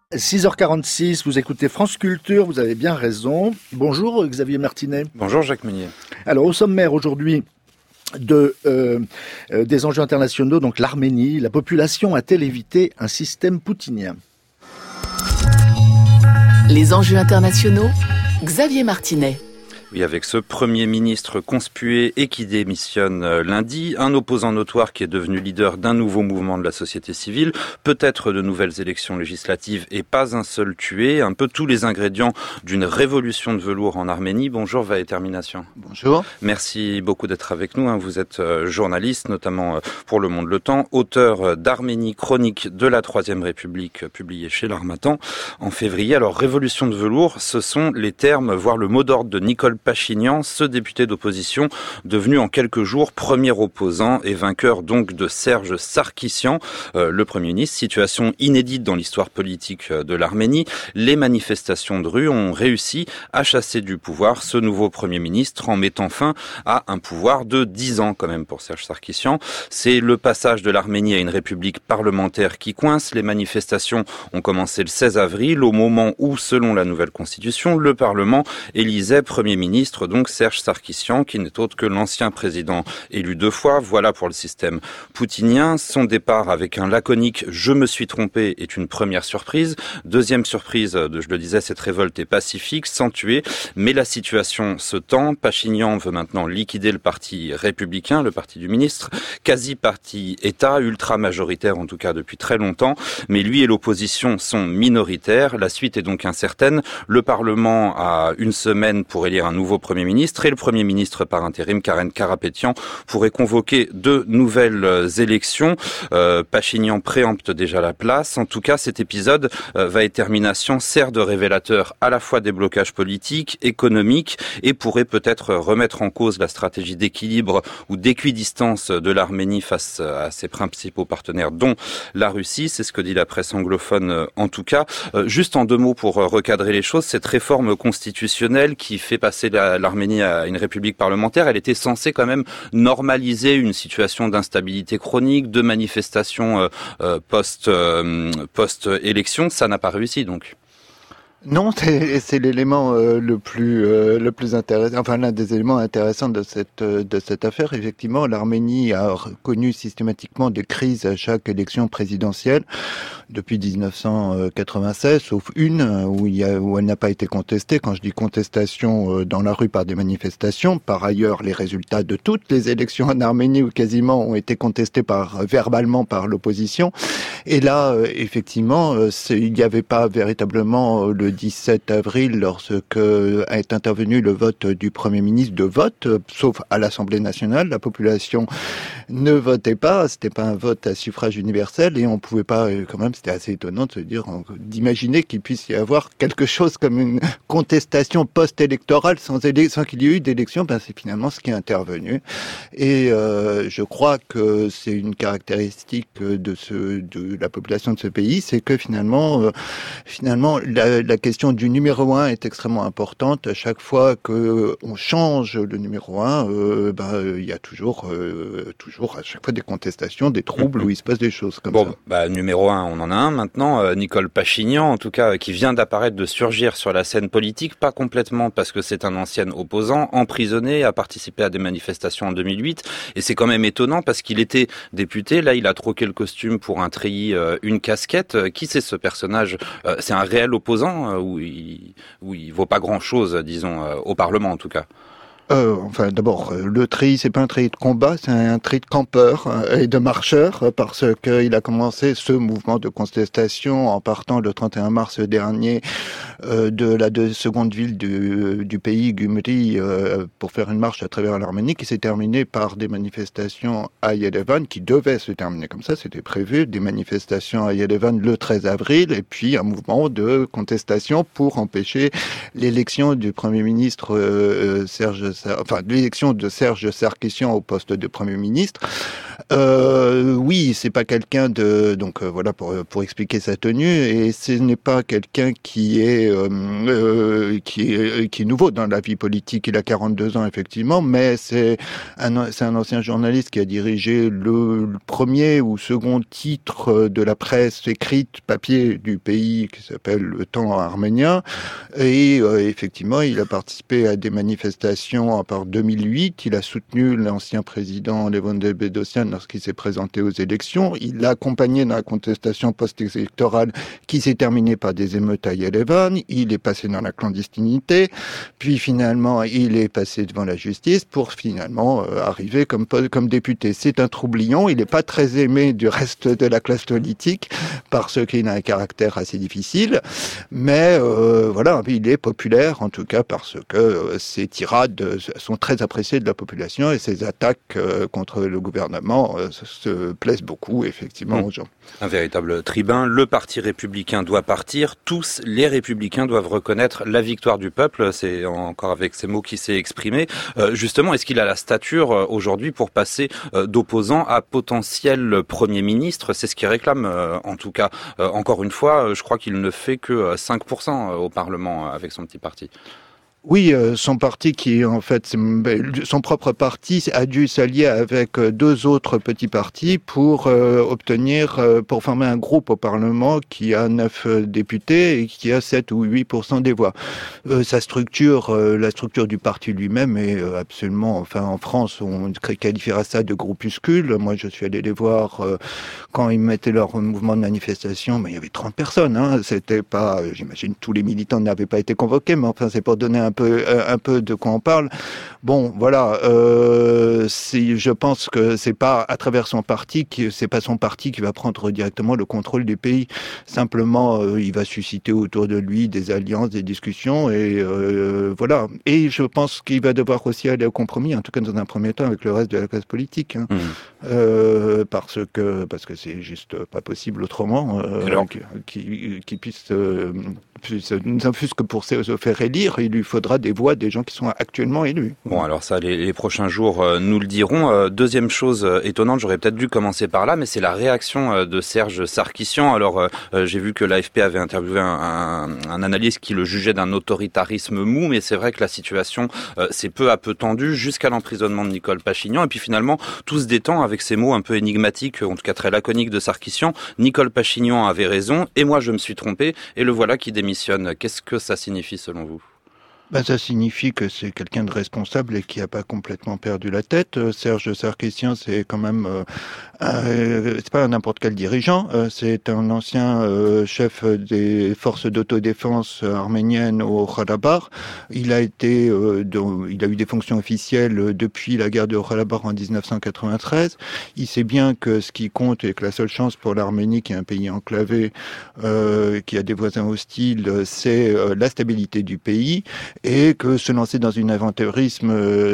6h46, vous écoutez France Culture, vous avez bien raison. Bonjour Xavier Martinet. Bonjour Jacques Meunier. Alors au sommaire aujourd'hui des enjeux internationaux, donc l'Arménie, la population a-t-elle évité un système poutinien ? Les enjeux internationaux, Xavier Martinet. Oui, avec ce Premier ministre conspué et qui démissionne lundi, un opposant notoire qui est devenu leader d'un nouveau mouvement de la société civile, peut-être de nouvelles élections législatives et pas un seul tué, un peu tous les ingrédients d'une révolution de velours en Arménie. Bonjour Vahe Termination. Bonjour. Merci beaucoup d'être avec nous. Vous êtes journaliste, notamment pour Le Monde Le Temps, auteur d'Arménie, chronique de la Troisième République, publié chez l'Harmattan en février. Alors, révolution de velours, ce sont les termes, voire le mot d'ordre de Nicole Pachinian, ce député d'opposition devenu en quelques jours premier opposant et vainqueur donc de Serge Sarkissian, le Premier ministre. Situation inédite dans l'histoire politique de l'Arménie. Les manifestations de rue ont réussi à chasser du pouvoir ce nouveau Premier ministre en mettant fin à un pouvoir de 10 ans quand même pour Serge Sarkissian. C'est le passage de l'Arménie à une république parlementaire qui coince. Les manifestations ont commencé le 16 avril au moment où, selon la nouvelle constitution, le Parlement élisait Premier ministre, donc Serge Sarkissian, qui n'est autre que l'ancien président élu 2 fois. Voilà pour le système poutinien. Son départ avec un laconique « je me suis trompé » est une première surprise. Deuxième surprise, je le disais, cette révolte est pacifique, sans tuer, mais la situation se tend. Pachinian veut maintenant liquider le parti républicain, le parti du ministre, quasi-parti État, ultra-majoritaire en tout cas depuis très longtemps, mais lui et l'opposition sont minoritaires. La suite est donc incertaine. Le Parlement a une semaine pour élire un nouveau Premier ministre et le Premier ministre par intérim, Karen Karapetian, pourrait convoquer 2 nouvelles élections. Pachinian préempte déjà la place. En tout cas, cet épisode, Vahe Termination, sert de révélateur à la fois des blocages politiques, économiques et pourrait peut-être remettre en cause la stratégie d'équilibre ou d'équidistance de l'Arménie face à ses principaux partenaires, dont la Russie. C'est ce que dit la presse anglophone en tout cas. Juste en 2 mots pour recadrer les choses, cette réforme constitutionnelle qui fait passer l'Arménie à une république parlementaire, elle était censée quand même normaliser une situation d'instabilité chronique, de manifestations post-élection. Ça n'a pas réussi donc. Non, c'est l'élément le plus intéressant, enfin l'un des éléments intéressants de cette affaire. Effectivement, l'Arménie a connu systématiquement des crises à chaque élection présidentielle depuis 1996, sauf une où elle n'a pas été contestée. Quand je dis contestation dans la rue par des manifestations, par ailleurs, les résultats de toutes les élections en Arménie ou quasiment ont été contestés verbalement par l'opposition. Et là, effectivement, il n'y avait pas véritablement le 17 avril, lorsque est intervenu le vote du Premier ministre, de vote, sauf à l'Assemblée nationale. La population ne votait pas, c'était pas un vote à suffrage universel et on pouvait pas, quand même, c'était assez étonnant d'imaginer qu'il puisse y avoir quelque chose comme une contestation post-électorale sans qu'il y ait eu d'élection. C'est finalement ce qui est intervenu. Et je crois que c'est une caractéristique de la population de ce pays, c'est que finalement la question du numéro 1 est extrêmement importante. À chaque fois que on change le numéro 1, il y a toujours à chaque fois des contestations, des troubles où il se passe des choses comme ça. Numéro 1, on en a un maintenant, Nicole Pachinian, en tout cas, qui vient d'apparaître, de surgir sur la scène politique, pas complètement parce que c'est un ancien opposant, emprisonné, a participé à des manifestations en 2008, et c'est quand même étonnant parce qu'il était député, là il a troqué le costume pour un treillis, une casquette. Qui c'est ce personnage ? C'est un réel opposant où il vaut pas grand-chose, disons, au Parlement en tout cas. D'abord, le treillis, c'est pas un treillis de combat, c'est un treillis de campeur et de marcheur, parce qu'il a commencé ce mouvement de contestation en partant le 31 mars dernier de la seconde ville du pays, Gümri, pour faire une marche à travers l'Arménie, qui s'est terminée par des manifestations à Yerevan, qui devaient se terminer comme ça, c'était prévu, des manifestations à Yerevan le 13 avril, et puis un mouvement de contestation pour empêcher l'élection du Premier ministre Serge l'élection de Serge Sarkissian au poste de Premier ministre. Oui, c'est pas quelqu'un de... Donc voilà pour expliquer sa tenue, et ce n'est pas quelqu'un qui est nouveau dans la vie politique. Il a 42 ans, effectivement, mais c'est un ancien journaliste qui a dirigé le premier ou second titre de la presse écrite, papier du pays, qui s'appelle Le Temps arménien. Et effectivement, il a participé à des manifestations en 2008. Il a soutenu l'ancien président Levon Bedosian lorsqu'il s'est présenté aux élections. Il l'a accompagné dans la contestation post-électorale qui s'est terminée par des émeutes à Yerevan. Il est passé dans la clandestinité. Puis finalement, il est passé devant la justice pour finalement arriver comme député. C'est un troublion. Il n'est pas très aimé du reste de la classe politique parce qu'il a un caractère assez difficile. Mais voilà, il est populaire en tout cas parce que ses tirades sont très appréciées de la population et ses attaques contre le gouvernement se plaisent beaucoup effectivement aux gens. Un véritable tribun. Le parti républicain doit partir. Tous les républicains doivent reconnaître la victoire du peuple. C'est encore avec ces mots qu'il s'est exprimé. Justement, est-ce qu'il a la stature aujourd'hui pour passer d'opposant à potentiel Premier ministre? C'est ce qu'il réclame en tout cas. Encore une fois, je crois qu'il ne fait que 5% au Parlement avec son petit parti. Oui, son parti qui en fait, son propre parti a dû s'allier avec deux autres petits partis pour pour former un groupe au Parlement qui a 9 députés et qui a 7 ou 8% des voix. La structure du parti lui-même est absolument, en France, on qualifiera ça de groupuscule. Moi, je suis allé les voir quand ils mettaient leur mouvement de manifestation, mais il y avait 30 personnes, hein. C'était pas, j'imagine, tous les militants n'avaient pas été convoqués, mais enfin, c'est pour donner un peu de quoi on parle. Bon, voilà, je pense que c'est pas à travers son parti c'est pas son parti qui va prendre directement le contrôle du pays. Simplement, il va susciter autour de lui des alliances, des discussions, et voilà. Et je pense qu'il va devoir aussi aller au compromis, en tout cas dans un premier temps, avec le reste de la classe politique, hein. Parce que c'est juste pas possible autrement qu'il puisse ne fût-ce que pour se faire élire, il lui faudra des voix des gens qui sont actuellement élus. Bon, alors ça, les prochains jours nous le diront. Deuxième chose étonnante, j'aurais peut-être dû commencer par là, mais c'est la réaction de Serge Sarkissian. Alors, j'ai vu que l'AFP avait interviewé un analyste qui le jugeait d'un autoritarisme mou, mais c'est vrai que la situation s'est peu à peu tendue jusqu'à l'emprisonnement de Nicole Pachinian. Et puis finalement, tout se détend avec ces mots un peu énigmatiques, en tout cas très laconiques de Sarkissian. Nicole Pachinian avait raison, et moi je me suis trompé, et le voilà qui démissionne. Qu'est-ce que ça signifie selon vous ? Ça signifie que c'est quelqu'un de responsable et qui n'a pas complètement perdu la tête. Serge Sarkissian, c'est quand même, c'est pas n'importe quel dirigeant. C'est un ancien chef des forces d'autodéfense arméniennes au Karabakh. Il a eu des fonctions officielles depuis la guerre de Karabakh en 1993. Il sait bien que ce qui compte et que la seule chance pour l'Arménie, qui est un pays enclavé, qui a des voisins hostiles, c'est la stabilité du pays. Et que se lancer dans un aventurisme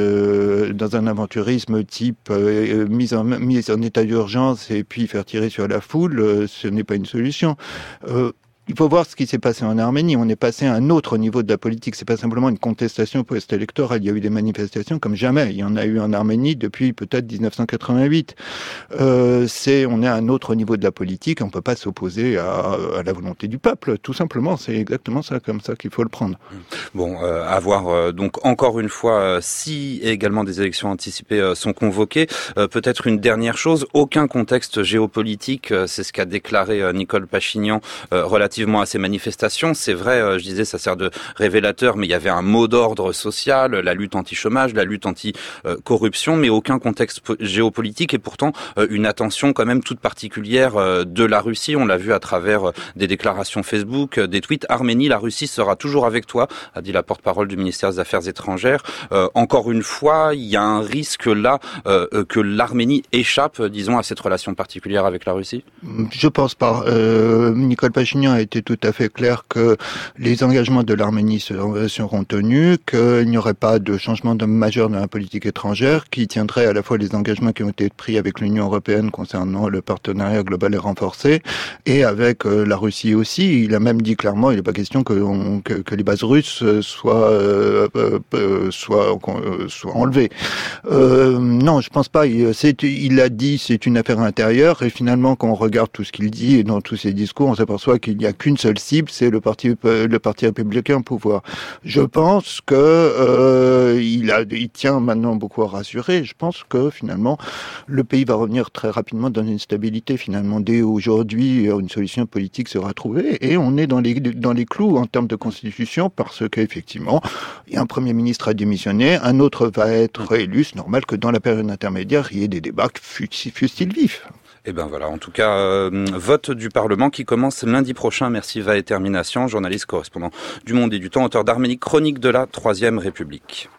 type mise en état d'urgence et puis faire tirer sur la foule, ce n'est pas une solution. Il faut voir ce qui s'est passé en Arménie. On est passé à un autre niveau de la politique. C'est pas simplement une contestation post-électorale. Il y a eu des manifestations comme jamais. Il y en a eu en Arménie depuis peut-être 1988. On est à un autre niveau de la politique. On peut pas s'opposer à la volonté du peuple. Tout simplement. C'est exactement ça, comme ça qu'il faut le prendre. Bon, à voir donc encore une fois si également des élections anticipées sont convoquées. Peut-être une dernière chose. Aucun contexte géopolitique. C'est ce qu'a déclaré Nicole Pachinian relativement à ces manifestations. C'est vrai, je disais, ça sert de révélateur, mais il y avait un mot d'ordre social, la lutte anti-chômage, la lutte anti-corruption, mais aucun contexte géopolitique et pourtant une attention quand même toute particulière de la Russie. On l'a vu à travers des déclarations Facebook, des tweets. Arménie, la Russie sera toujours avec toi, a dit la porte-parole du ministère des Affaires étrangères. Encore une fois, il y a un risque là que l'Arménie échappe, disons, à cette relation particulière avec la Russie. Je pense pas. Nicole Pachinian a été tout à fait clair que les engagements de l'Arménie seront tenus, qu'il n'y aurait pas de changement majeur dans la politique étrangère, qui tiendrait à la fois les engagements qui ont été pris avec l'Union européenne concernant le partenariat global et renforcé, et avec la Russie aussi. Il a même dit clairement, il n'est pas question que les bases russes soient enlevées. Non, je pense pas. Il a dit c'est une affaire intérieure, et finalement quand on regarde tout ce qu'il dit et dans tous ses discours, on s'aperçoit qu'il n'y a qu'une seule cible, c'est le parti républicain au pouvoir. Je pense que il tient maintenant beaucoup à rassurer. Je pense que finalement le pays va revenir très rapidement dans une stabilité. Finalement, dès aujourd'hui, une solution politique sera trouvée, et on est dans les clous en termes de constitution, parce qu'effectivement, il y a un premier ministre à démissionner, un autre va être élu. C'est normal que dans la période intermédiaire, il y ait des débats fussent-ils vifs. Eh ben voilà, en tout cas, vote du Parlement qui commence lundi prochain. Merci Vahe Termination, journaliste correspondant du Monde et du Temps, auteur d'Arménie, chronique de la Troisième République.